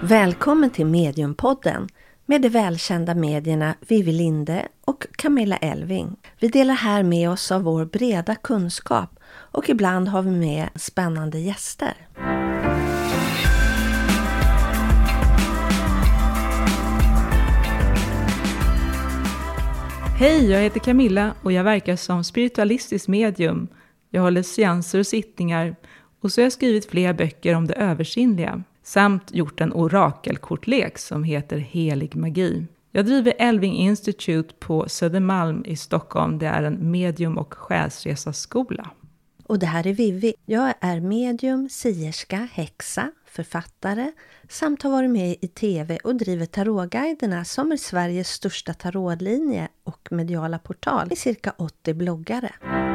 Välkommen till Mediumpodden med de välkända medierna Vivi Linde och Camilla Elving. Vi delar här med oss av vår breda kunskap och ibland har vi med spännande gäster. Hej, jag heter Camilla och jag verkar som spiritualistisk medium. Jag håller seanser och sittningar och så har jag skrivit flera böcker om det översinnliga. Samt gjort en orakelkortlek som heter Helig magi. Jag driver Elving Institute på Södermalm i Stockholm. Det är en medium- och själsresaskola. Och det här är Vivi. Jag är medium, sierska, häxa, författare samt har varit med i tv och driver tarotguiderna som är Sveriges största tarotlinje och mediala portal i cirka 80 bloggare.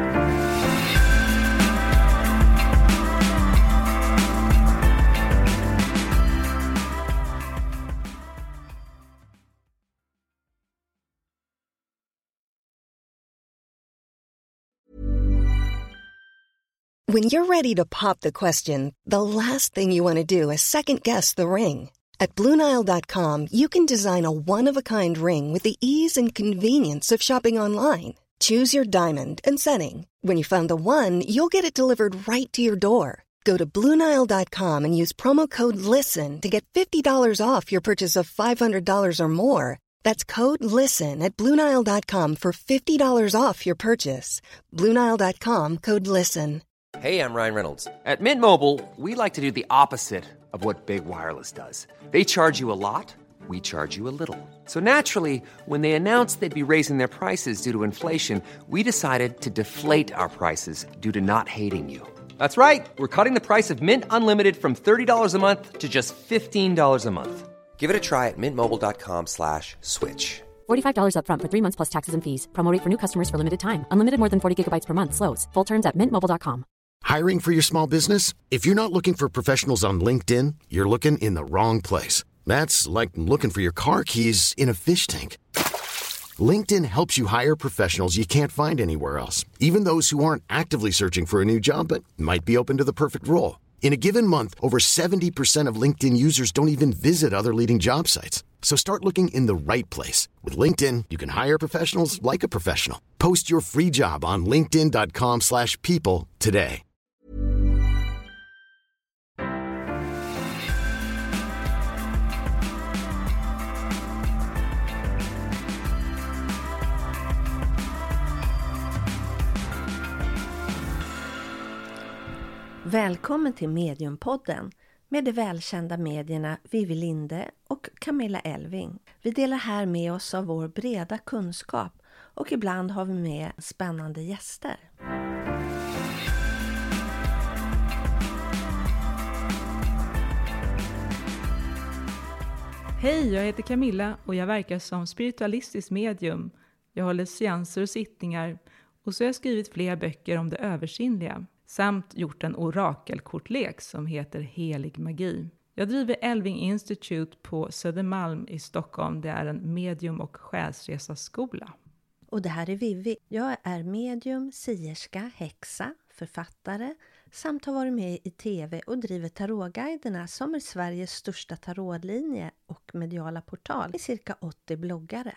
When you're ready to pop the question, the last thing you want to do is second-guess the ring. At BlueNile.com, you can design a one-of-a-kind ring with the ease and convenience of shopping online. Choose your diamond and setting. When you find the one, you'll get it delivered right to your door. Go to BlueNile.com and use promo code LISTEN to get $50 off your purchase of $500 or more. That's code LISTEN at BlueNile.com for $50 off your purchase. BlueNile.com, code LISTEN. Hey, I'm Ryan Reynolds. At Mint Mobile, we like to do the opposite of what Big Wireless does. They charge you a lot, we charge you a little. So naturally, when they announced they'd be raising their prices due to inflation, we decided to deflate our prices due to not hating you. That's right. We're cutting the price of Mint Unlimited from $30 a month to just $15 a month. Give it a try at mintmobile.com/switch. $45 up front for 3 months plus taxes and fees. Promo rate for new customers for limited time. Unlimited more than 40 gigabytes per month. Slows full terms at mintmobile.com. Hiring for your small business? If you're not looking for professionals on LinkedIn, you're looking in the wrong place. That's like looking for your car keys in a fish tank. LinkedIn helps you hire professionals you can't find anywhere else, even those who aren't actively searching for a new job but might be open to the perfect role. In a given month, over 70% of LinkedIn users don't even visit other leading job sites. So start looking in the right place. With LinkedIn, you can hire professionals like a professional. Post your free job on linkedin.com/people today. Välkommen till Mediumpodden med de välkända medierna Vivi Linde och Camilla Elving. Vi delar här med oss av vår breda kunskap och ibland har vi med spännande gäster. Hej, jag heter Camilla och jag verkar som spiritualistisk medium. Jag håller seanser och sittningar och så har jag skrivit flera böcker om det översinnliga. Samt gjort en orakelkortlek som heter Helig magi. Jag driver Elving Institute på Södermalm i Stockholm. Det är en medium- och själsresaskola. Och det här är Vivi. Jag är medium, sierska, häxa, författare samt har varit med i tv och driver tarotguiderna som är Sveriges största tarotlinje och mediala portal i cirka 80 bloggare.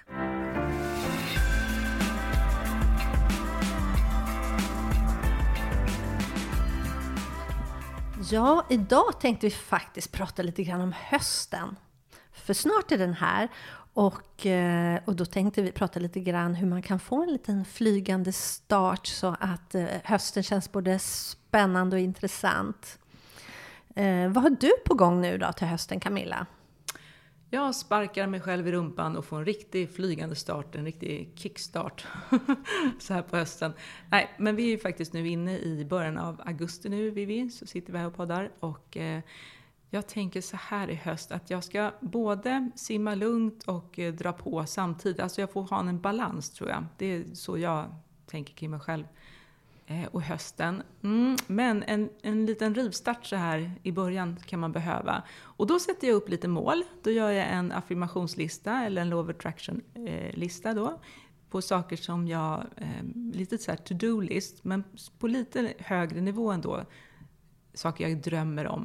Ja, idag tänkte vi faktiskt prata lite grann om hösten. För snart är den här och då tänkte vi prata lite grann hur man kan få en liten flygande start så att hösten känns både spännande och intressant. Vad har du på gång nu då till hösten, Camilla? Jag sparkar mig själv i rumpan och får en riktig flygande start, en riktig kickstart så här på hösten. Nej, men vi är ju faktiskt nu inne i början av augusti nu, Vivi, så sitter vi här och poddar. Och jag tänker så här i höst att jag ska både simma lugnt och dra på samtidigt. Alltså jag får ha en balans, tror jag. Det är så jag tänker kring mig själv. Och hösten. Men en liten rivstart så här i början kan man behöva. Och då sätter jag upp lite mål. Då gör jag en affirmationslista eller en law of attraction-lista då. På saker som jag, lite så här to-do-list. Men på lite högre nivå ändå. Saker jag drömmer om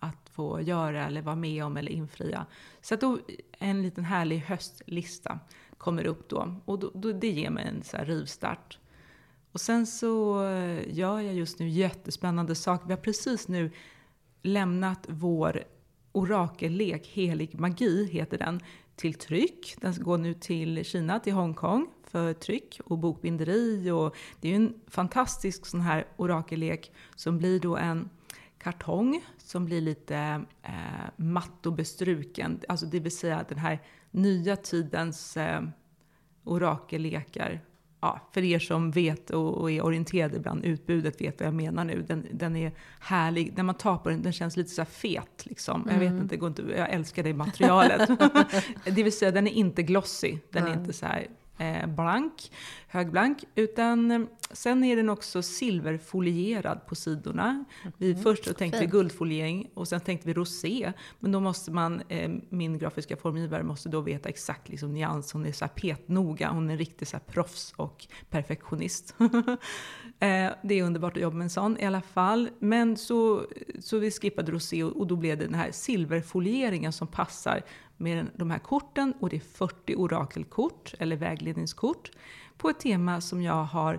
att få göra eller vara med om eller infria. Så att då en liten härlig höstlista kommer upp då. Och då det ger mig en så här rivstart. Och sen så gör jag just nu jättespännande saker. Vi har precis nu lämnat vår orakellek, Helig magi heter den, till tryck. Den går nu till Kina, till Hongkong för tryck och bokbinderi. Och det är ju en fantastisk sån här orakellek som blir då en kartong som blir lite matt och bestruken. Alltså det vill säga den här nya tidens orakellekar. Ja, för er som vet och är orienterade bland utbudet vet vad jag menar nu. Den är härlig. När man tar på den känns lite så här fet. Liksom. Jag vet inte, jag älskar det materialet. Det vill säga, den är inte glossy. Den är inte så här blank, högblank. Utan sen är den också silverfolierad på sidorna. Först tänkte vi guldfoliering och sen tänkte vi rosé. Men då måste min grafiska formgivare måste då veta exakt liksom nyans. Hon är så här petnoga. Hon är en riktig så här proffs och perfektionist. Det är underbart att jobba med en sån i alla fall. Men så vi skippade rosé och då blev det den här silverfolieringen som passar med de här korten. Och det är 40 orakelkort eller vägledningskort på ett tema som jag har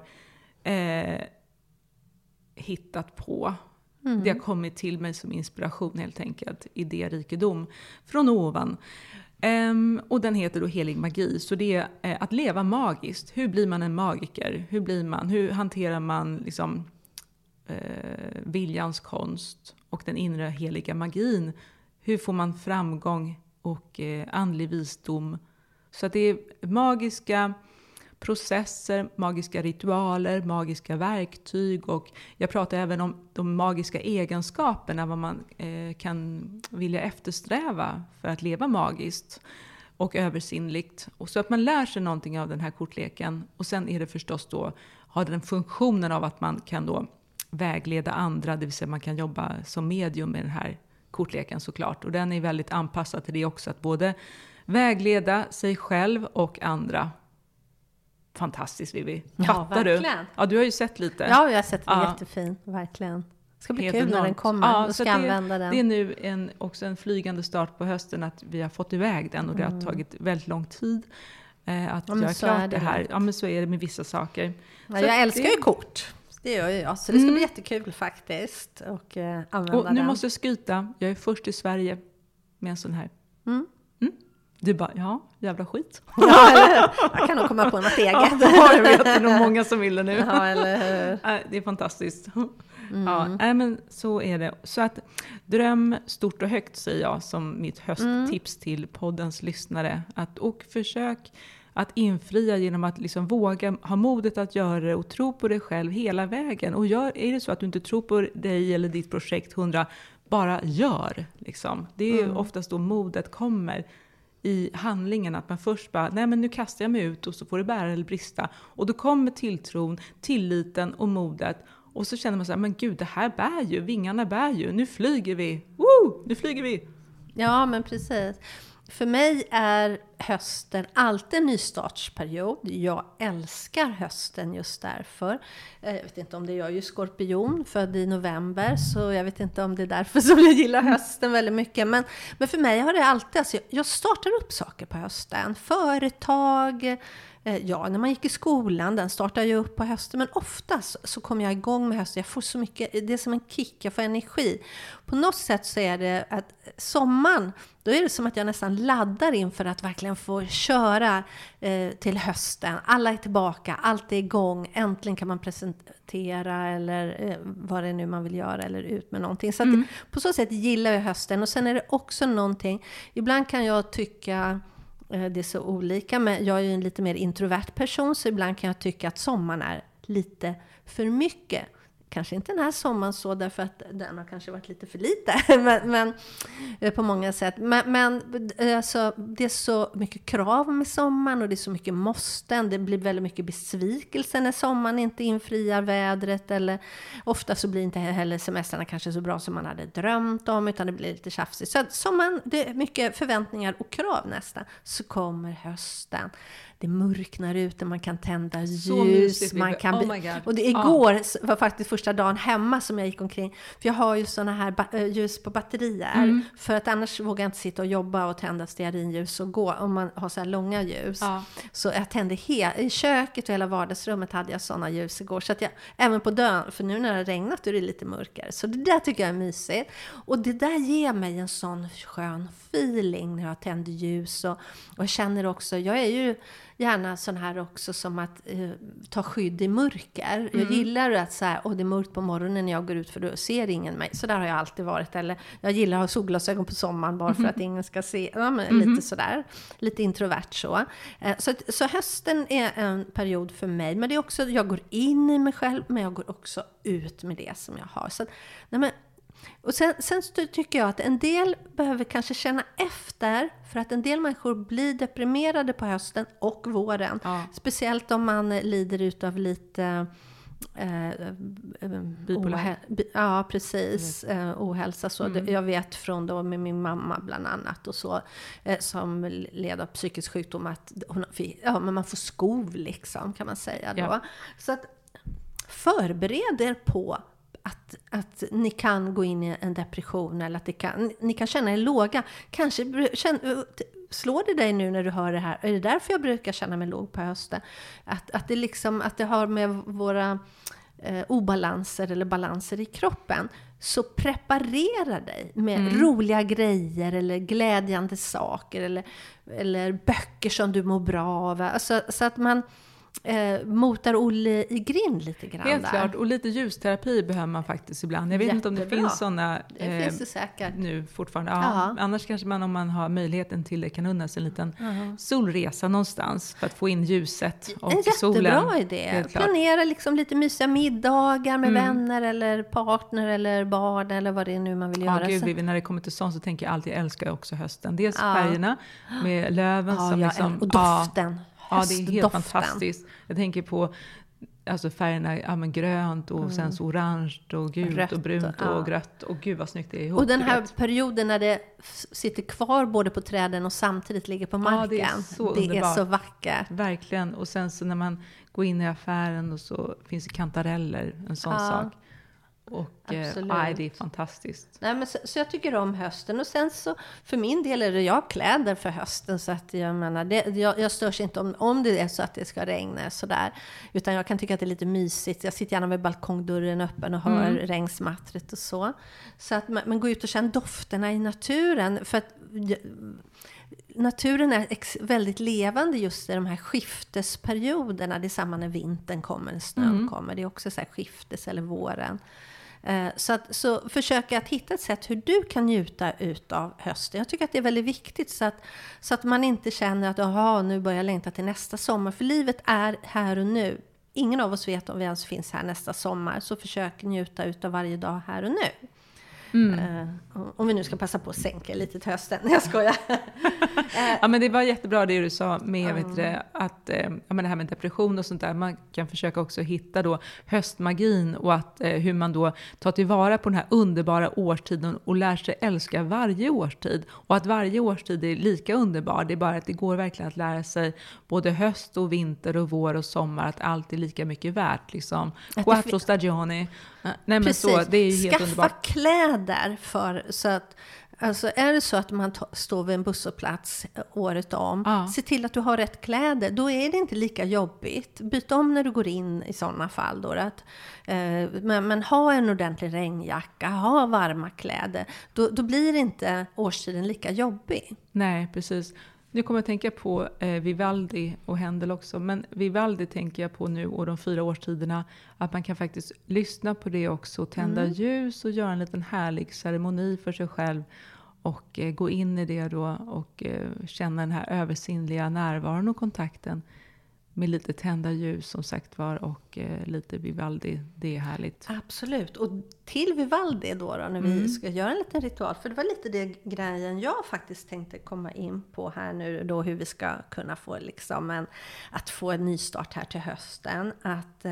hittat på. Det har kommit till mig som inspiration helt enkelt. Idérikedom från ovan. Och den heter då Helig magi. Så det är att leva magiskt. Hur blir man en magiker? Hur hanterar man liksom, viljans konst och den inre heliga magin? Hur får man framgång och andlig visdom? Så att det är magiska processer, magiska ritualer, magiska verktyg, och jag pratar även om de magiska egenskaperna, vad man kan vilja eftersträva för att leva magiskt och översinnligt. Och så att man lär sig någonting av den här kortleken. Och sen är det förstås då, har den funktionen av att man kan då vägleda andra, det vill säga man kan jobba som medium med den här kortleken såklart. Och den är väldigt anpassad till det också, att både vägleda sig själv och andra. Fantastiskt, Vivi. Fattar du? Ja, du har ju sett lite. Ja, jag har sett det, jättefin, verkligen. Det ska bli helt kul när den kommer. Ja, och ska använda den. Det är nu också en flygande start på hösten att vi har fått iväg den, och det har tagit väldigt lång tid att göra klart det här. Ja, men så är det med vissa saker. Ja, jag älskar ju kort. Det gör jag, så det ska bli jättekul faktiskt. Och använda nu den. måste jag skryta. Jag är först i Sverige med en sån här. Du bara, ja, jävla skit. Ja, eller jag kan nog komma på något eget. Ja, jag vet, det är nog många som vill det nu. Ja, eller hur? Det är fantastiskt. Ja, men så är det. Så att dröm stort och högt, säger jag som mitt hösttips till poddens lyssnare. Och försök att infria genom att liksom våga ha modet att göra det och tro på dig själv hela vägen. Och är det så att du inte tror på dig eller ditt projekt 100, bara gör. Liksom. Det är ju oftast då modet kommer i handlingen, att man först bara, nej men nu kastar jag mig ut och så får det bära eller brista. Och då kommer tilltron, tilliten och modet. Och så känner man så här, men gud, det här bär ju, vingarna bär ju, nu flyger vi. Woo! Nu flyger vi. Ja, men precis. För mig är hösten alltid en nystartsperiod. Jag älskar hösten just därför. Jag vet inte om det är, jag är ju skorpion, född i november. Så jag vet inte om det är därför som jag gillar hösten väldigt mycket. Men för mig har det alltid, alltså jag startar upp saker på hösten. Företag, ja, när man gick i skolan, den startar jag upp på hösten. Men oftast så kommer jag igång med hösten. Jag får så mycket, det är som en kick, jag får energi. På något sätt så är det att sommaren, då är det som att jag nästan laddar in för att verkligen få köra till hösten. Alla är tillbaka, allt är igång. Äntligen kan man presentera eller vad det är nu man vill göra eller ut med någonting. Så att på så sätt gillar jag hösten. Och sen är det också någonting, ibland kan jag tycka, det är så olika, men jag är ju en lite mer introvert person, så ibland kan jag tycka att sommaren är lite för mycket. Kanske inte den här sommaren så, därför att den har kanske varit lite för lite, men på många sätt. Men alltså, det är så mycket krav med sommaren och det är så mycket måsten. Det blir väldigt mycket besvikelse när sommaren inte infriar vädret, eller ofta så blir inte heller semestrarna kanske så bra som man hade drömt om, utan det blir lite tjafsigt. Så att sommaren, det är mycket förväntningar och krav nästan. Så kommer hösten. Det mörknar ute, man kan tända ljus, man kan och det igår var faktiskt första dagen hemma som jag gick omkring. För jag har ju såna här ljus på batterier. För att annars vågar jag inte sitta och jobba och tända stearinljus och gå om man har så här långa ljus. Ja. Så jag tände i köket och hela vardagsrummet hade jag såna ljus igår. Så att jag, även på dörren, för nu när det har regnat är det lite mörkare. Så det där tycker jag är mysigt. Och det där ger mig en sån skön feeling när jag tänder ljus. Och jag känner också, jag är ju gärna sån här också som att ta skydd i mörker. Jag gillar att så här, det är mörkt på morgonen när jag går ut för då ser ingen mig. Så där har jag alltid varit. Eller jag gillar att ha solglasögon på sommaren bara för att ingen ska se. Ja, men lite sådär. Lite introvert så. Så hösten är en period för mig. Men det är också, jag går in i mig själv men jag går också ut med det som jag har. Så, och sen tycker jag att en del behöver kanske känna efter, för att en del människor blir deprimerade på hösten och våren. Ja. Speciellt om man lider utav lite ja, precis. Ohälsa. Så. Jag vet från då med min mamma bland annat och så, som led av psykisk sjukdom att men man får skov liksom, kan man säga då. Ja. Så att förbered er på att ni kan gå in i en depression eller att ni kan känna er låga. Kanske slår det dig nu när du hör det här. Är det därför jag brukar känna mig låg på hösten? Att det liksom, att det har med våra obalanser eller balanser i kroppen. Så preparera dig med roliga grejer eller glädjande saker eller böcker som du mår bra av. Alltså, så att man motar Olle i grind lite grann. Helt klart, och lite ljusterapi behöver man faktiskt ibland. Jag vet inte om det finns sådana det finns det säkert nu fortfarande. Ja, annars kanske man, om man har möjligheten till det, kan unna sig en liten solresa någonstans för att få in ljuset och solen. En jättebra idé. Planera liksom lite mysiga middagar med vänner eller partner eller barn eller vad det är nu man vill göra. Gud, när det kommer till sånt så tänker jag alltid, älskar jag också hösten. Dels färgerna med löven som liksom, och doften. Ja, det är helt fantastiskt. Jag tänker på alltså färgerna, grönt och sen så orange och gult rött, och brunt och grött. Och gud vad snyggt det är ihop. Och den här perioden när det sitter kvar både på träden och samtidigt ligger på marken. Det är så vackert. Verkligen. Och sen så när man går in i affären och så finns det kantareller, en sån sak. Och det är fantastiskt. Nej, men så jag tycker om hösten. Och sen så, för min del är det jag kläder för hösten. Så att jag menar, jag störs inte om det är så att det ska regna sådär. Utan jag kan tycka att det är lite mysigt. Jag sitter gärna med balkongdörren öppen och hör regnsmattret och så. Så att man går ut och känner dofterna i naturen. För att naturen är väldigt levande just i de här skiftesperioderna. Det är samma när vintern kommer, när snön kommer. Det är också så här skiftes eller våren. Så försöka att hitta ett sätt hur du kan njuta utav hösten. Jag tycker att det är väldigt viktigt så att man inte känner att nu börjar jag längta till nästa sommar. För livet är här och nu. Ingen av oss vet om vi ens finns här nästa sommar. Så försök njuta utav varje dag här och nu. Om vi nu ska passa på att sänka lite till hösten. Jag skojar. Ja, men det var jättebra det du sa med att det här med depression och sånt där. Man kan försöka också hitta då höstmagin och att hur man då tar tillvara på den här underbara årstiden och lär sig älska varje årstid. Och att varje årstid är lika underbar. Det är bara att det går verkligen att lära sig både höst och vinter och vår och sommar, att allt är lika mycket värt liksom. Quattro stagioni. Nej, men precis. Så det är ju helt underbart. Skaffa kläder för, så att alltså är det så att man står vid en busshållplats året om, se till att du har rätt kläder. Då är det inte lika jobbigt. Byt om när du går in i sådana fall då. Men ha en ordentlig regnjacka, ha varma kläder. Då blir inte årstiden lika jobbig. Nej, precis. Nu kommer jag tänka på Vivaldi och Händel också. Men Vivaldi tänker jag på nu och de 4 årstiderna. Att man kan faktiskt lyssna på det också. Tända ljus och göra en liten härlig ceremoni för sig själv. Och gå in i det då och känna den här översinnliga närvaron och kontakten. Med lite tända ljus som sagt var och lite Vivaldi, det är härligt. Absolut, och till Vivaldi då när vi ska göra en liten ritual. För det var lite det grejen jag faktiskt tänkte komma in på här nu då, hur vi ska kunna få liksom att få en nystart här till hösten. Att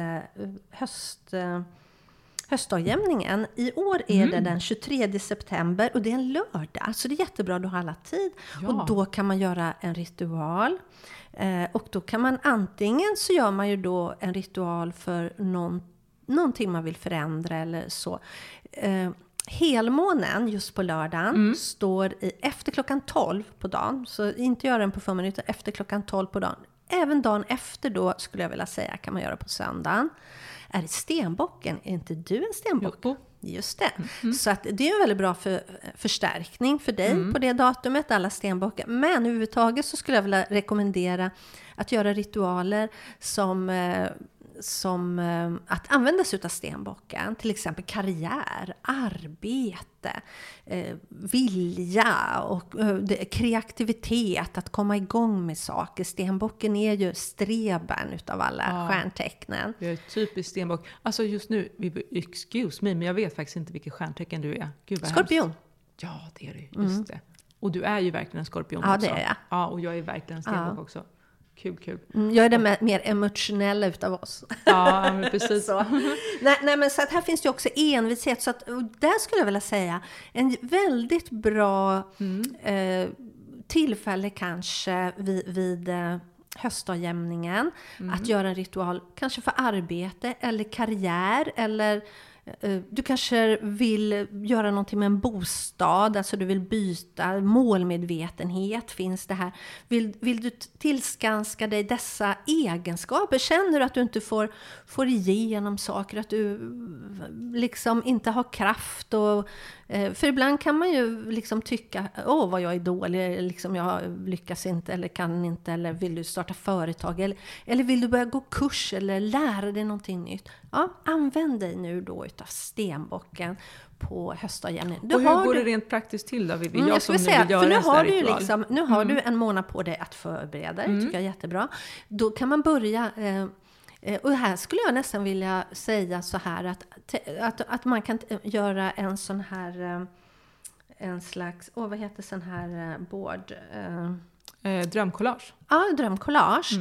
höstdagjämningen, i år är det den 23 september och det är en lördag. Så det är jättebra, du har alla tid. Ja. Och då kan man göra en ritual. Och då kan man antingen så gör man ju då en ritual för någonting man vill förändra eller så. Helmånen just på lördagen står efter klockan 12 på dagen. Så inte göra den på förmiddagen utan efter klockan 12 på dagen. Även dagen efter då skulle jag vilja säga kan man göra på söndagen. Är det stenbocken? Är inte du en stenbock? Jo. Just det. Så att det är en väldigt bra förstärkning för dig på det datumet, alla stenbockar. Men överhuvudtaget så skulle jag vilja rekommendera att göra ritualer som att använda sig av stenbocken. Till exempel karriär, arbete, vilja och kreativitet, att komma igång med saker. Stenbocken är ju streben utav alla stjärntecknen. Jag är typiskt stenbock. Alltså just nu, excuse me, men jag vet faktiskt inte vilket stjärntecken du är. Gud, vad Skorpion. hemskt. Ja, det är du. Just det. Och du är ju verkligen en skorpion också. också. Ja, det är jag. Ja, och jag är verkligen en stenbock också. Kul. Jag är den mer emotionella utav oss. Ja, men precis. Så. Nej, men så att här finns det också envishet. Så att, där skulle jag vilja säga en väldigt bra tillfälle kanske vid höstavjämningen. Att göra en ritual kanske för arbete eller karriär eller du kanske vill göra någonting med en bostad, alltså du vill byta, målmedvetenhet finns det här. Vill du tillskanska dig dessa egenskaper? Känner du att du inte får igenom saker, att du liksom inte har kraft och för ibland kan man ju liksom tycka vad jag är dålig, liksom jag lyckas inte eller kan inte, eller vill du starta företag eller vill du börja gå kurs eller lära dig någonting nytt. Ja, använd dig nu då utav stenbocken på höstavjämningen. Och hur går det rent praktiskt till då? Jag skulle säga, för nu har du en månad på dig att förbereda dig, tycker jag är jättebra. Då kan man börja och här skulle jag nästan vilja säga så här att man kan göra en sån här en slags, vad heter sån här board? Drömcollage. Ja, drömcollage.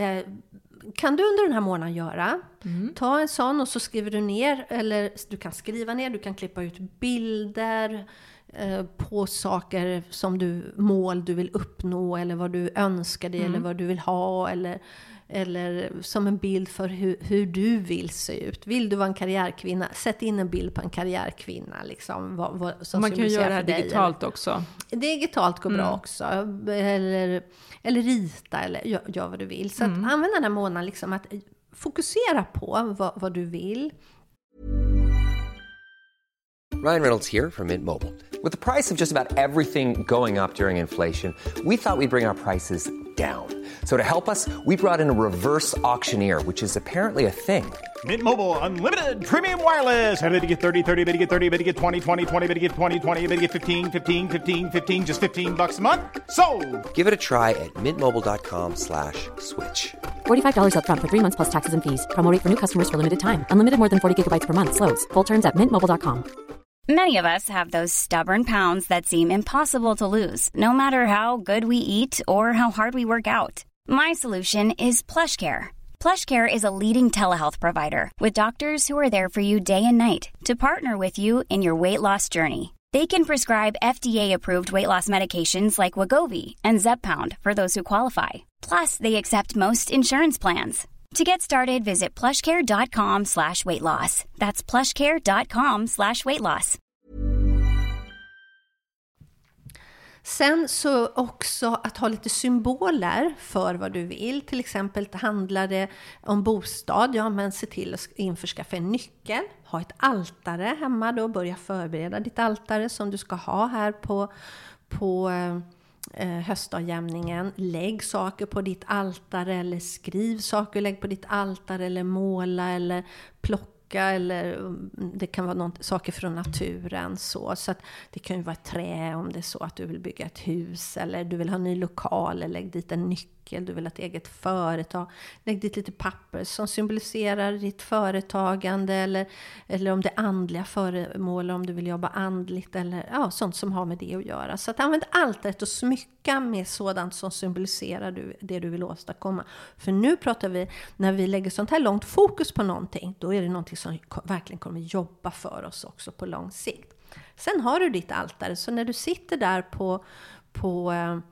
Kan du under den här månaden göra. Ta en sån och så skriver du ner, eller du kan skriva ner, du kan klippa ut bilder på saker som mål du vill uppnå eller vad du önskar dig eller vad du vill ha eller som en bild för hur du vill se ut. Vill du vara en karriärkvinna, sätt in en bild på en karriärkvinna. Liksom, som man kan göra det digitalt dig, också. Digitalt går bra också. Eller rita eller gör vad du vill. Så att använda den här månaden liksom att fokusera på vad du vill. Ryan Reynolds here from Mint Mobile. With the price of just about everything going up during inflation, we thought we'd bring our prices down. So to help us, we brought in a reverse auctioneer, which is apparently a thing. Mint Mobile Unlimited Premium Wireless. How to get 30, 30, bit to get 30, bit to get 20, 20, 20, bit to get 20, 20, bit to get 15, 15, 15, 15, just $15 a month? Sold! Give it a try at mintmobile.com/switch. $45 up front for 3 months plus taxes and fees. Promo rate for new customers for limited time. Unlimited more than 40 gigabytes per month. Slows full terms at mintmobile.com. Many of us have those stubborn pounds that seem impossible to lose, no matter how good we eat or how hard we work out. My solution is PlushCare. PlushCare is a leading telehealth provider with doctors who are there for you day and night to partner with you in your weight loss journey. They can prescribe FDA-approved weight loss medications like Wegovy and Zepbound for those who qualify. Plus, they accept most insurance plans. To get started, visit plushcare.com/weightloss. That's plushcare.com/weightloss. Sen så också att ha lite symboler för vad du vill. Till exempel handlar det om bostad. Ja, men se till att införskaffa en nyckel. Ha ett altare hemma då. Börja förbereda ditt altare som du ska ha här på höstavjämningen. Lägg saker på ditt altare eller skriv saker, lägg på ditt altare eller måla eller plocka, eller det kan vara saker från naturen så att det kan ju vara ett trä om det är så att du vill bygga ett hus eller du vill ha en ny lokal, eller lägg dit en nyckel, du vill ha ett eget företag, lägg dit lite papper som symboliserar ditt företagande eller om det är andliga föremål, om du vill jobba andligt eller sånt som har med det att göra. Så att använd altaret och smycka med sådant som symboliserar det du vill åstadkomma. För nu pratar vi, när vi lägger sånt här långt fokus på någonting, då är det någonting som verkligen kommer jobba för oss också på lång sikt. Sen har du ditt altare, så när du sitter där på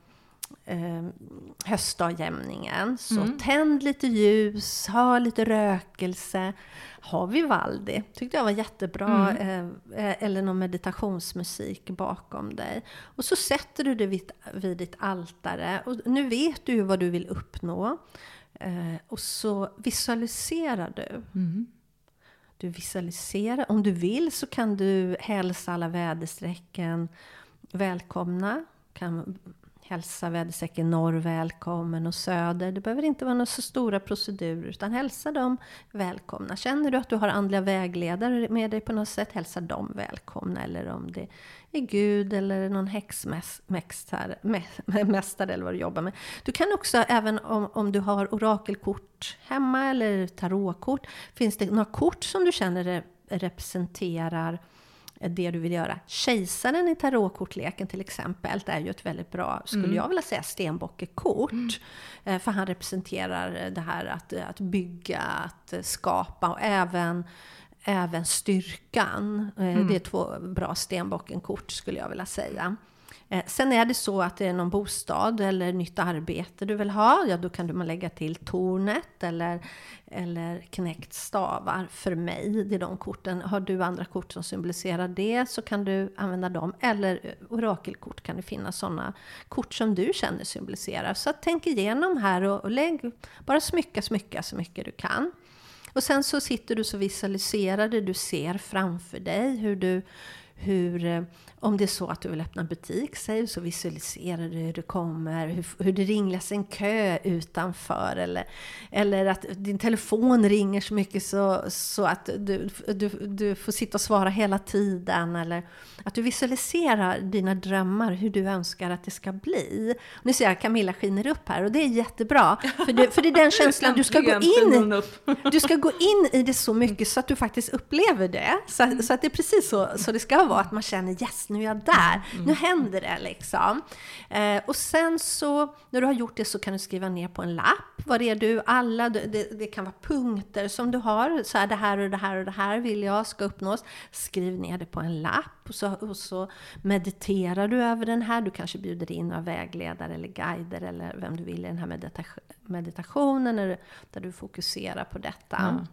höstdagjämningen. Så tänd lite ljus, ha lite rökelse. Ha Vivaldi, tyckte jag var jättebra. Eller någon meditationsmusik bakom dig. Och så sätter du det vid ditt altare. Och nu vet du ju vad du vill uppnå. Och så visualiserar du. Du visualiserar. Om du vill så kan du hälsa alla väderstrecken välkomna. Kan hälsa väderstrecken norr välkommen och söder. Det behöver inte vara några så stora procedurer, utan hälsa dem välkomna. Känner du att du har andliga vägledare med dig på något sätt, hälsa dem välkomna. Eller om det är Gud eller någon häxmästare eller vad du jobbar med. Du kan också, även om du har orakelkort hemma eller tarotkort, finns det några kort som du känner representerar det du vill göra. Kejsaren i tarotkortleken till exempel, det är ju ett väldigt bra, skulle jag vilja säga, stenbockekort. För han representerar det här att bygga, att skapa, och även styrkan. Det är 2 bra stenbockenkort skulle jag vilja säga. Sen är det så att det är någon bostad eller nytt arbete du vill ha. Ja, då kan man lägga till tornet eller knäckt stavar för mig. Det är de korten. Har du andra kort som symboliserar det så kan du använda dem. Eller orakelkort, kan det finnas sådana kort som du känner symboliserar. Så tänk igenom här och lägg, bara smycka så mycket du kan. Och sen så sitter du så visualiserar du ser framför dig hur om det är så att du vill öppna butik, så visualiserar du hur du kommer, hur det ringlas en kö utanför, eller att din telefon ringer så mycket så att du får sitta och svara hela tiden, eller att du visualiserar dina drömmar, hur du önskar att det ska bli. Nu ser jag Camilla skiner upp här, och det är jättebra, för det är den känslan du ska gå in i. Du ska gå in i det så mycket så att du faktiskt upplever det, så att det är precis så det ska vara, att man känner yes, nu är jag där, nu händer det liksom. Och sen så när du har gjort det så kan du skriva ner på en lapp, vad är du, alla, det kan vara punkter som du har, så här, det här och det här och det här vill jag ska uppnås. Skriv ner det på en lapp, och så mediterar du över den här. Du kanske bjuder in några vägledare eller guider eller vem du vill i den här meditationen, där du fokuserar på detta.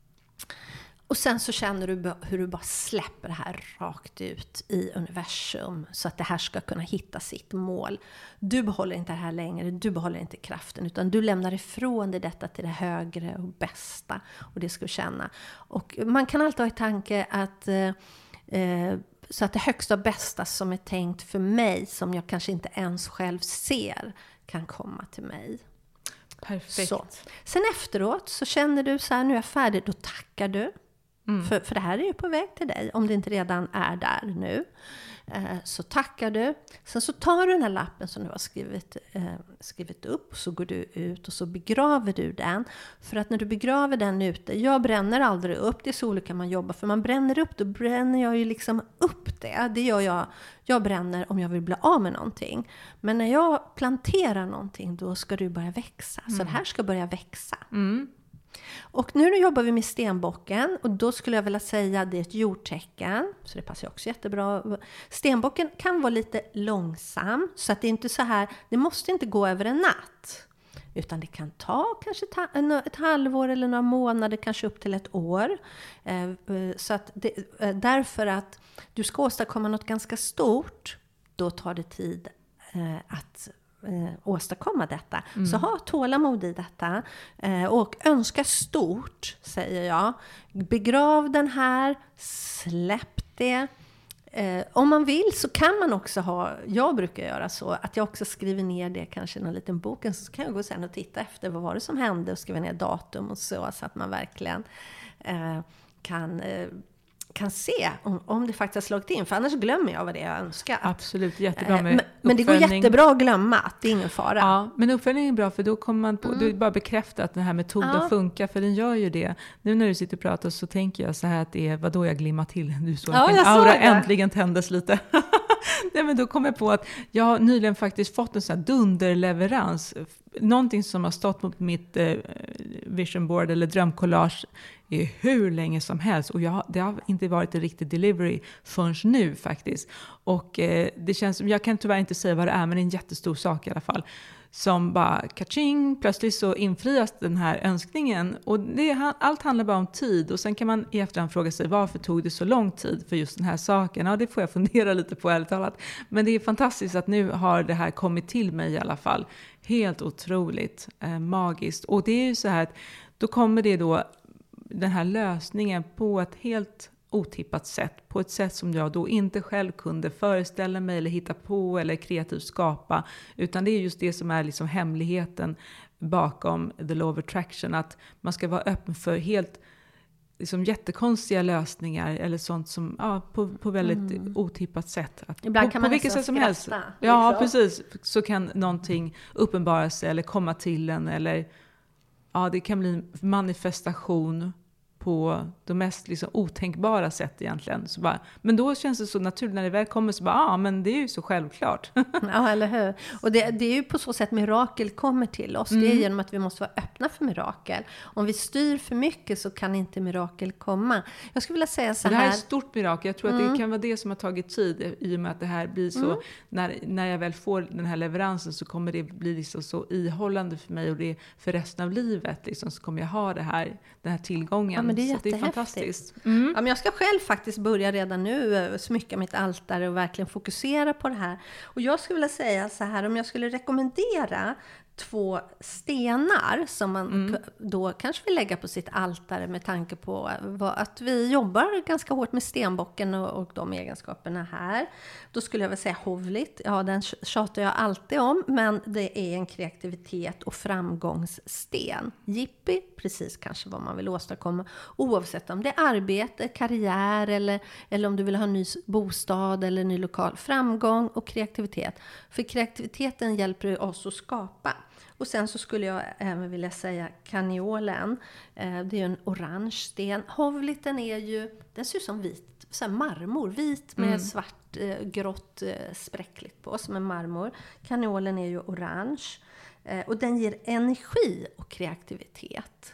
Och sen så känner du hur du bara släpper det här rakt ut i universum, så att det här ska kunna hitta sitt mål. Du behåller inte det här längre, du behåller inte kraften, utan du lämnar ifrån dig detta till det högre och bästa. Och det ska du känna. Och man kan alltid ha i tanke att så att det högsta och bästa som är tänkt för mig, som jag kanske inte ens själv ser, kan komma till mig. Perfekt. Så. Sen efteråt så känner du så här, nu är jag färdig, då tackar du. För det här är ju på väg till dig, om det inte redan är där nu. Så tackar du. Sen så tar du den här lappen som du har skrivit upp, och så går du ut och så begraver du den. För att när du begraver den ute, jag bränner aldrig upp, det är så olika man jobbar. För man bränner upp, då bränner jag ju liksom upp det. Det gör jag bränner om jag vill bli av med någonting. Men när jag planterar någonting, då ska du börja växa. Så det här ska börja växa. Och nu jobbar vi med stenbocken, och då skulle jag vilja säga det är ett jordtecken, så det passar också jättebra. Stenbocken kan vara lite långsam, så att det är inte så här, det måste inte gå över en natt, utan det kan ta kanske ett halvår eller några månader, kanske upp till ett år. Så att därför att du ska åstadkomma något ganska stort, då tar det tid att åstadkomma detta. Så ha tålamod i detta, och önska stort, säger jag. Begrav den här, släpp det. Om man vill så kan man också jag brukar göra så att jag också skriver ner det kanske i någon liten bok, så kan jag gå sen och titta efter vad var det som hände och skriva ner datum och så att man verkligen kan se om det faktiskt har slagit in. För annars glömmer jag vad det är jag önskar. Absolut, jättebra med men det går jättebra att glömma, att det är ingen fara. Ja, men uppföljning är bra, för då kommer man på, du bara bekräftar att den här metoden funkar, för den gör ju det. Nu när du sitter och pratar så tänker jag så här att det är, vadå jag glimmar till? Du såg att min aura äntligen tändes lite. Nej, men då kom jag på att jag har nyligen faktiskt fått en sån här dunderleverans. Någonting som har stått på mitt vision board eller drömcollage i hur länge som helst. Och det har inte varit en riktig delivery förrän nu faktiskt. Och det känns som, jag kan tyvärr inte säga vad det är, men det är en jättestor sak i alla fall. Som bara kaching, plötsligt så infrias den här önskningen. Och allt handlar bara om tid. Och sen kan man i efterhand fråga sig, varför tog det så lång tid för just den här saken? Ja, det får jag fundera lite på, ärligt talat. Men det är fantastiskt att nu har det här kommit till mig i alla fall. Helt otroligt magiskt. Och det är ju så här att då kommer det då den här lösningen på ett helt otippat sätt. På ett sätt som jag då inte själv kunde föreställa mig eller hitta på eller kreativt skapa. Utan det är just det som är liksom hemligheten bakom The Law of Attraction. Att man ska vara öppen för helt liksom jättekonstiga lösningar eller sånt som på väldigt otippat sätt. Att ibland kan man på vilket sätt som helst. Ja, precis. Så kan någonting uppenbara sig eller komma till en. Eller det kan bli en manifestation på de mest liksom otänkbara sätt egentligen. Så bara, men då känns det så naturligt när det väl kommer så bara, men det är ju så självklart. Ja, eller hur? Och det är ju på så sätt mirakel kommer till oss. Det är genom att vi måste vara öppna för mirakel. Om vi styr för mycket så kan inte mirakel komma. Jag skulle vilja säga så här. Det här är ett stort mirakel. Jag tror att det kan vara det som har tagit tid i och med att det här blir så. När jag väl får den här leveransen så kommer det bli liksom så ihållande för mig. Och det för resten av livet liksom, så kommer jag ha den här tillgången. Ja, men det är så det är fantastiskt. Ja, men jag ska själv faktiskt börja redan nu smycka mitt altare och verkligen fokusera på det här. Och jag skulle vilja säga så här, om jag skulle rekommendera 2 stenar som man då kanske vill lägga på sitt altare med tanke på att vi jobbar ganska hårt med stenbocken och de egenskaperna här. Då skulle jag väl säga hovligt. Ja, den tjatar jag alltid om, men det är en kreativitet och framgångssten. Jippi, precis kanske vad man vill åstadkomma. Oavsett om det är arbete, karriär eller om du vill ha en ny bostad eller en ny lokal. Framgång och kreativitet. För kreativiteten hjälper oss att skapa. Och sen så skulle jag även vilja säga kaniolen. Det är ju en orange sten. Hovliten den ser ut som vit, så här marmor. Vit med svart, grått, spräckligt på som en marmor. Kaniolen är ju orange. Och den ger energi och kreativitet.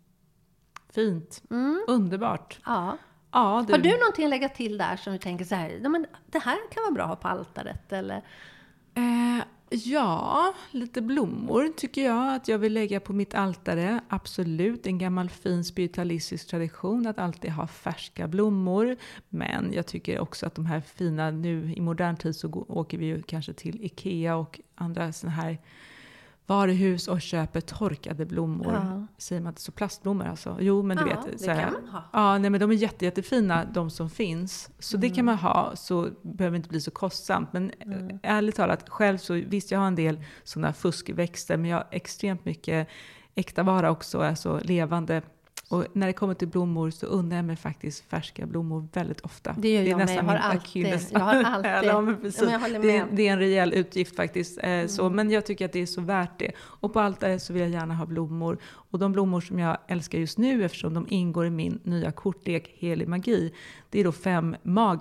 Fint. Underbart. Ja. Ja, Har du någonting att lägga till där som du tänker så här, men det här kan vara bra att ha på altaret eller? Ja, lite blommor tycker jag att jag vill lägga på mitt altare. Absolut, en gammal fin spiritualistisk tradition att alltid ha färska blommor. Men jag tycker också att de här fina, nu i modern tid så åker vi ju kanske till Ikea och andra såna här varuhus och köper torkade blommor. Ja. Säger man inte så, plastblommor alltså? Jo, men du vet. Det så här, kan man ha. Ja, nej, men de är jättefina, de som finns. Så det kan man ha, så behöver det inte bli så kostsamt. Men ärligt talat, själv så visst jag har en del sådana fuskväxter, men jag har extremt mycket äkta vara också, alltså levande. Och när det kommer till blommor så undrar jag mig faktiskt färska blommor väldigt ofta. Det gör jag nästan med. Jag har alltid. Ja, men precis. Men jag håller med. Det är en rejäl utgift faktiskt. Så, men jag tycker att det är så värt det. Och på allt så vill jag gärna ha blommor. Och de blommor som jag älskar just nu, eftersom de ingår i min nya kortlek Helig magi, det är då 5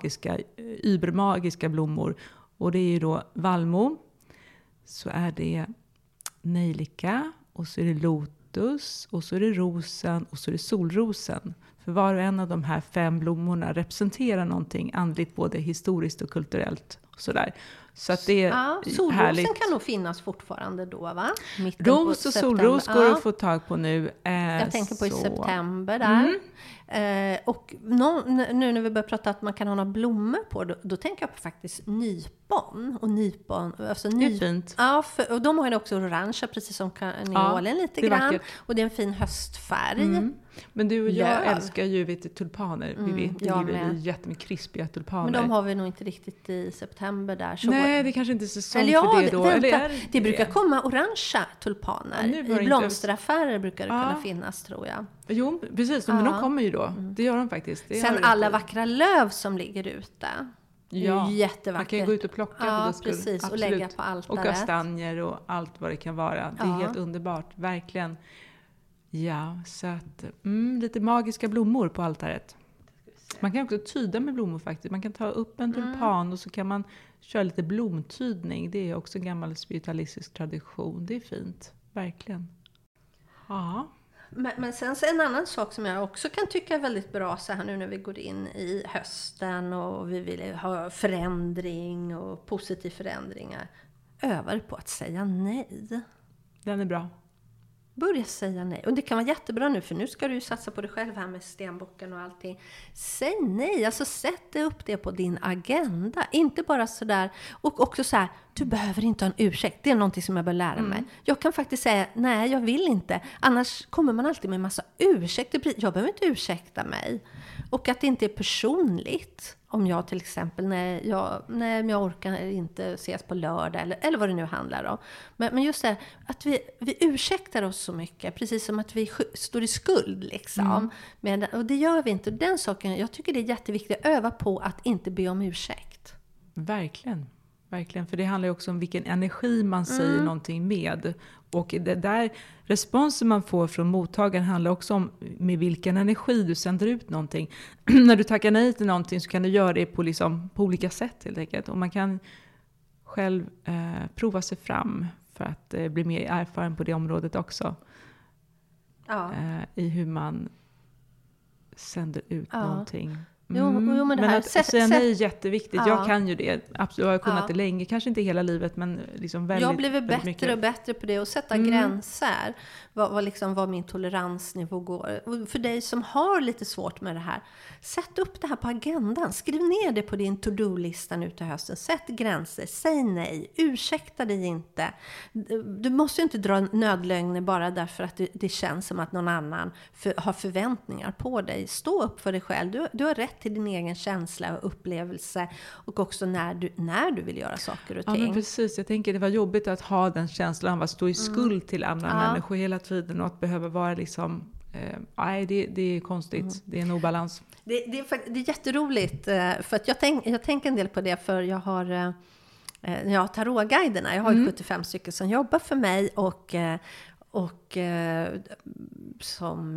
übermagiska blommor. Och det är ju då vallmo, så är det nejlika och så är det lotus och så är det rosen och så är det solrosen. För var och en av de här 5 blommorna representerar någonting andligt, både historiskt och kulturellt. Och sådär. Så att det är solrosen härligt. Kan nog finnas fortfarande då, va? Ros och solros går att få tag på nu. Jag tänker på i september där. Och nu när vi börjar prata att man kan ha några blommor på, då tänker jag på faktiskt nypon. Och nypon, alltså det är fint. Ja, och de har ju också orangea, precis som kaniolen lite grann. Vackert. Och det är en fin höstfärg. Men du och jag älskar ju tulpaner. Vi gillar jättemycket krispiga tulpaner. Men de har vi nog inte riktigt i september där. Så nej, det kanske inte är säsong för det då. Det brukar komma orangea tulpaner. I blomsteraffärer brukar det kunna finnas, tror jag. Jo, precis. Men de kommer ju då. Det gör de faktiskt. Sen alla vackra löv som ligger ute. Ja, jättevackert. Man kan gå ut och plocka. Ja, precis. Och lägga på altaret. Och kastanjer och allt vad det kan vara. Det är helt underbart. Verkligen. Ja, så att lite magiska blommor på altaret. Man kan också tyda med blommor faktiskt. Man kan ta upp en tulpan och så kan man köra lite blomtydning. Det är också en gammal spiritualistisk tradition. Det är fint, verkligen. Ja. Men sen så en annan sak som jag också kan tycka är väldigt bra så här nu när vi går in i hösten och vi vill ha förändring och positiv förändringar. Öva på att säga nej. Den är bra. Börja säga nej. Och det kan vara jättebra nu, för nu ska du ju satsa på dig själv här med stenbocken och allting. Säg nej, alltså sätt upp det på din agenda. Inte bara sådär, och också så här, du behöver inte ha en ursäkt. Det är någonting som jag bör lära mig. Jag kan faktiskt säga, nej jag vill inte. Annars kommer man alltid med en massa ursäkter. Jag behöver inte ursäkta mig. Och att det inte är personligt. Om jag till exempel, när jag orkar inte ses på lördag eller vad det nu handlar om. Men just det här, att vi ursäktar oss så mycket. Precis som att vi står i skuld liksom. Och det gör vi inte. Och den saken, jag tycker det är jätteviktigt att öva på att inte be om ursäkt. Verkligen. Verkligen, för det handlar ju också om vilken energi man säger någonting med. Och det där responsen man får från mottagaren handlar också om med vilken energi du sänder ut någonting. När du tackar nej till någonting så kan du göra det på olika sätt helt enkelt. Och man kan själv prova sig fram för att bli mer erfaren på det området också. Ja. I hur man sänder ut någonting. Jo, men det här, att säga nej är jätteviktigt. Jag kan ju det. Absolut, jag har kunnat det länge. Kanske inte hela livet, men liksom väldigt, jag har blivit väldigt bättre mycket. och bättre på det. Och sätta gränser. Vad min toleransnivå går. Och för dig som har lite svårt med det här. Sätt upp det här på agendan. Skriv ner det på din to-do-lista nu till hösten. Sätt gränser. Säg nej. Ursäkta dig inte. Du måste ju inte dra nödlögner bara därför att det känns som att någon annan har förväntningar på dig. Stå upp för dig själv. Du har rätt till din egen känsla och upplevelse, och också när du vill göra saker och ting. Ja, men precis. Jag tänker det var jobbigt att ha den känslan av att stå i skuld till andra människor hela tiden, och att behöva vara liksom nej, det är konstigt. Det är en obalans. Det är jätteroligt, för att jag tänker en del på det, för jag har tarotguiderna. Jag har ju 75 stycken som jobbar för mig och som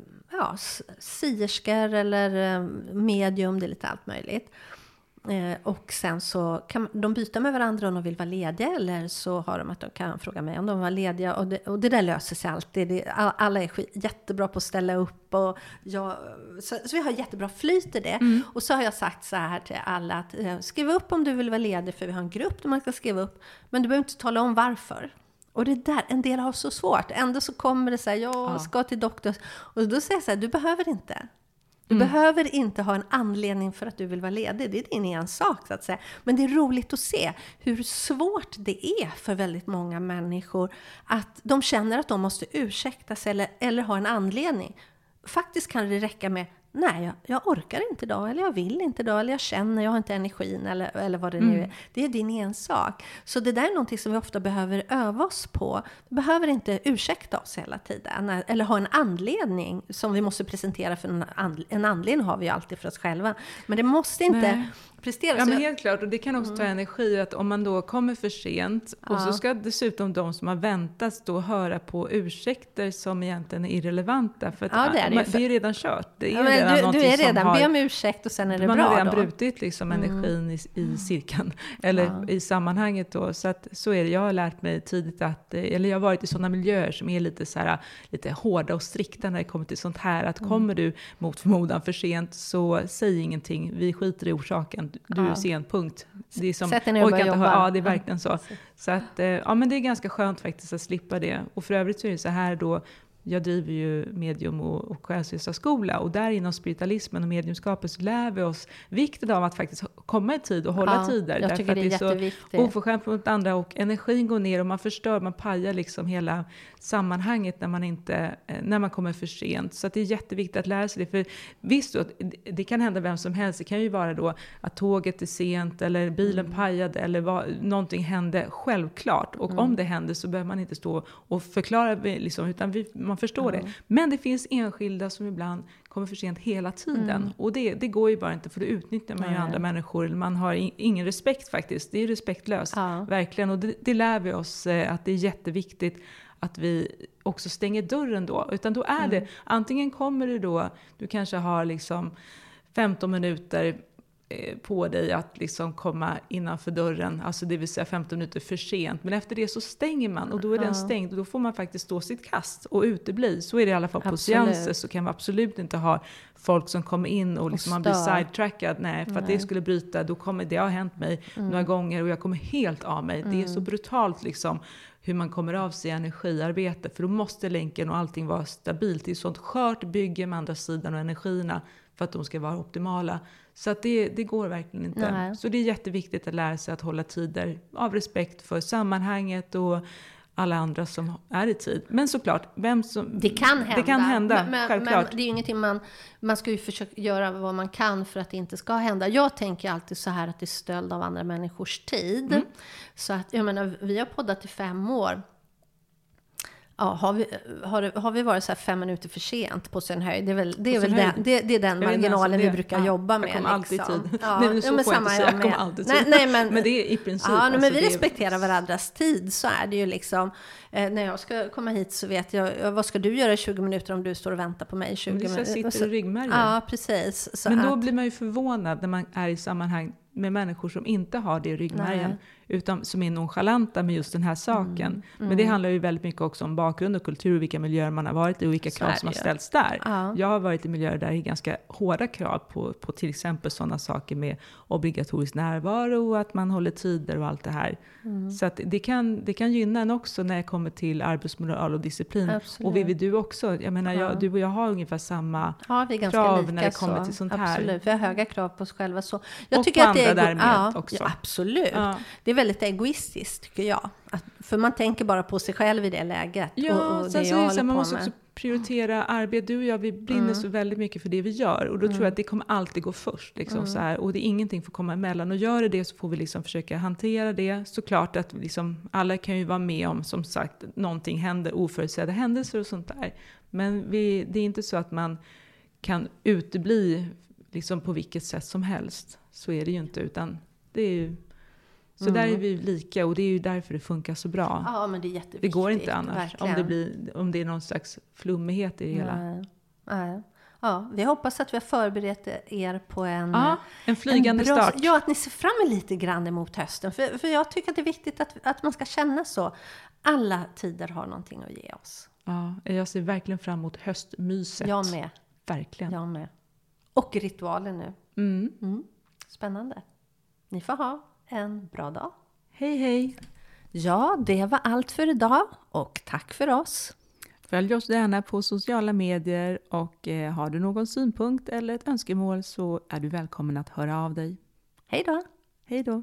sierskor eller medium, det är lite allt möjligt. Och sen så kan de byta med varandra om de vill vara lediga, eller så har de att de kan fråga mig om de var lediga, och det där löser sig alltid. Alla är jättebra på att ställa upp, och så vi har jättebra flyt i det. Och så har jag sagt så här till alla att skriv upp om du vill vara ledig, för vi har en grupp där man ska skriva upp, men du behöver inte tala om varför. Och det där, en del har så svårt. Ändå så kommer det så här, jag ska till doktor. Och då säger jag så här, du behöver inte. Du behöver inte ha en anledning för att du vill vara ledig. Det är din ensak så att säga. Men det är roligt att se hur svårt det är för väldigt många människor att de känner att de måste ursäkta sig eller ha en anledning. Faktiskt kan det räcka med, nej, jag orkar inte idag, eller jag vill inte idag, eller jag känner, jag har inte energin, eller vad det nu är. Det är din ensak. Så det där är någonting som vi ofta behöver öva oss på. Vi behöver inte ursäkta oss hela tiden, eller ha en anledning som vi måste presentera, för en anledning har vi ju alltid för oss själva. Men det måste inte prestera. Ja, men helt klart, och det kan också ta energi att om man då kommer för sent och så ska dessutom de som har väntat då höra på ursäkter som egentligen är irrelevanta, för att det är ju redan kört. Det är redan du är redan, be om ursäkt och sen är det bra. Man har redan då brutit liksom energin i cirkeln eller i sammanhanget då, så att så är det. Jag har lärt mig tidigt att, eller jag har varit i sådana miljöer som är lite så här, lite hårda och strikta när det kommer till sånt här, att kommer du mot förmodan för sent, så säg ingenting, vi skiter i orsaken. Du är sen, punkt. Det är som, sätt dig ner och börja jobba. Ja, det är verkligen så. Så att, men det är ganska skönt faktiskt att slippa det. Och för övrigt så är det så här då, jag driver ju medium och själssystrarskola, och där inom spiritualismen och mediumskapet så lär vi oss vikten av att faktiskt komma i tid och hålla tider. Jag tycker det är jätteviktigt. Så oförskämt mot andra, och energin går ner och man förstör, man pajar liksom hela sammanhanget när man kommer för sent. Så att det är jätteviktigt att lära sig det. För visst då, det kan hända vem som helst. Det kan ju vara då att tåget är sent eller bilen pajade eller någonting hände, självklart. Och om det händer så behöver man inte stå och förklara liksom, utan man förstår det. Men det finns enskilda som ibland kommer för sent hela tiden. Och det går ju bara inte, för då utnyttjar man ju andra människor. Man har ingen respekt faktiskt. Det är respektlöst. Verkligen. Och det lär vi oss att det är jätteviktigt att vi också stänger dörren då. Utan då är det, antingen kommer det då, du kanske har liksom 15 minuter på dig att liksom komma innanför dörren, alltså det vill säga 15 minuter för sent. Men efter det så stänger man och då är den stängd och då får man faktiskt stå sitt kast och utebli. Så är det i alla fall på seanser, så kan vi absolut inte ha folk som kommer in och liksom man blir sidetrackad. Nej, för att det skulle bryta, det har hänt mig några gånger och jag kommer helt av mig. Det är så brutalt liksom hur man kommer av sig i energiarbete, för då måste länken och allting vara stabilt. Det är sånt skört bygge med andra sidan och energierna för att de ska vara optimala. Så att det går verkligen inte. Nej. Så det är jätteviktigt att lära sig att hålla tider av respekt för sammanhanget och alla andra som är i tid. Men såklart, det kan hända. Självklart. Men det är ju ingenting man ska ju försöka göra vad man kan för att det inte ska hända. Jag tänker alltid så här att det är stöld av andra människors tid. Så att, jag menar, vi har poddat i 5 år. Ja, har vi varit så här 5 minuter för sent på sin höjd? Det är den marginalen vi brukar jobba med. Jag kommer alltid i tid. Ja, nej, men så får jag inte säga. Jag kommer alltid i tid. Men det är i princip. Ja, men vi respekterar varandras tid. Så är det ju liksom. När jag ska komma hit så vet jag, vad ska du göra i 20 minuter om du står och väntar på mig i 20 minuter? Det sitter i ryggmärgen. Ja, precis. Så men då blir man ju förvånad när man är i sammanhang med människor som inte har det i ryggmärgen. Utan som är nonchalanta med just den här saken. Men det handlar ju väldigt mycket också om bakgrund och kultur och vilka miljöer man har varit i och vilka krav som har ställts där. Jag har varit i miljöer där det är ganska hårda krav på till exempel sådana saker med obligatorisk närvaro och att man håller tider och allt det här. Så att det kan gynna en också när det kommer till arbetsmoral och disciplin. Absolut. Och Vivi, du också. Jag menar, du och jag har ungefär samma krav när det kommer till sånt här. Absolut, vi har höga krav på oss själva. Så jag och tycker på att det andra därmed också. Ja, absolut. Det är väldigt egoistiskt tycker jag. För man tänker bara på sig själv i det läget. Ja, och sen så är det så man måste också prioritera arbete. Du och jag, vi brinner så väldigt mycket för det vi gör. Och då tror jag att det kommer alltid gå först. Liksom, så här, och det är ingenting för att komma emellan. Och gör det så får vi liksom försöka hantera det. Såklart att liksom, alla kan ju vara med om, som sagt, någonting händer, oförutsedda händelser och sånt där. Men det är inte så att man kan utebli liksom, på vilket sätt som helst. Så är det ju inte, utan det är ju... Så där är vi lika och det är ju därför det funkar så bra. Ja, men det är jätteviktigt. Det går inte annars om det är någon slags flummighet i det hela. Nej. Ja, vi hoppas att vi har förberett er på en flygande start. Ja, att ni ser fram lite grann emot hösten. För jag tycker att det är viktigt att man ska känna så. Alla tider har någonting att ge oss. Ja, jag ser verkligen fram emot höstmyset. Jag med. Verkligen. Jag med. Och ritualen nu. Spännande. Ni får ha en bra dag. Hej, hej. Ja, det var allt för idag och tack för oss. Följ oss gärna på sociala medier och har du någon synpunkt eller ett önskemål så är du välkommen att höra av dig. Hej då. Hej då.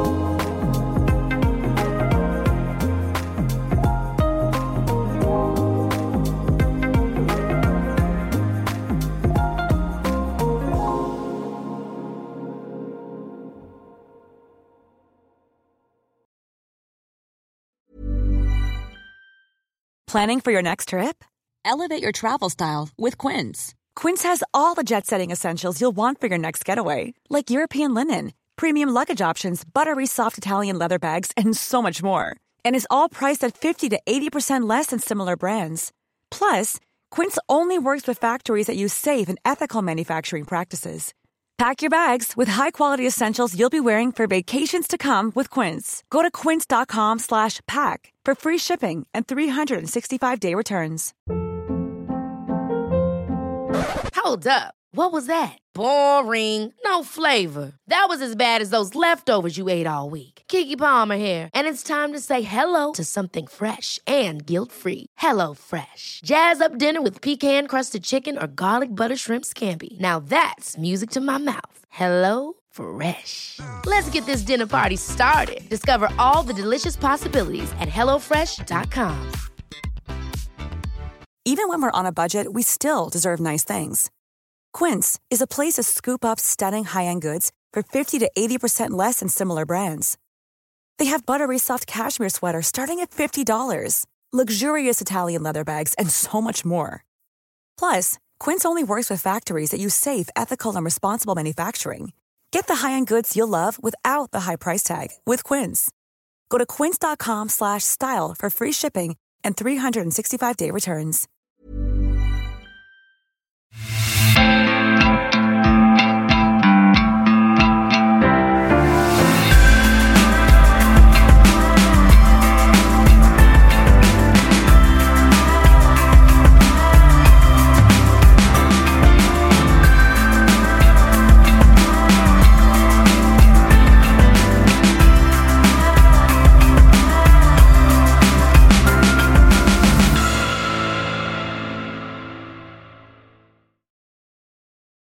Planning for your next trip? Elevate your travel style with Quince. Quince has all the jet-setting essentials you'll want for your next getaway, like European linen, premium luggage options, buttery soft Italian leather bags, and so much more. And is all priced at 50 to 80% less than similar brands. Plus, Quince only works with factories that use safe and ethical manufacturing practices. Pack your bags with high-quality essentials you'll be wearing for vacations to come with Quince. Go to quince.com/pack for free shipping and 365-day returns. Hold up. What was that? Boring. No flavor. That was as bad as those leftovers you ate all week. Keke Palmer here, and it's time to say hello to something fresh and guilt-free. Hello Fresh. Jazz up dinner with pecan-crusted chicken or garlic butter shrimp scampi. Now that's music to my mouth. Hello Fresh. Let's get this dinner party started. Discover all the delicious possibilities at hellofresh.com. Even when we're on a budget, we still deserve nice things. Quince is a place to scoop up stunning high-end goods for 50 to 80% less than similar brands. They have buttery soft cashmere sweaters starting at $50, luxurious Italian leather bags, and so much more. Plus, Quince only works with factories that use safe, ethical, and responsible manufacturing. Get the high-end goods you'll love without the high price tag with Quince. Go to quince.com/style for free shipping and 365-day returns.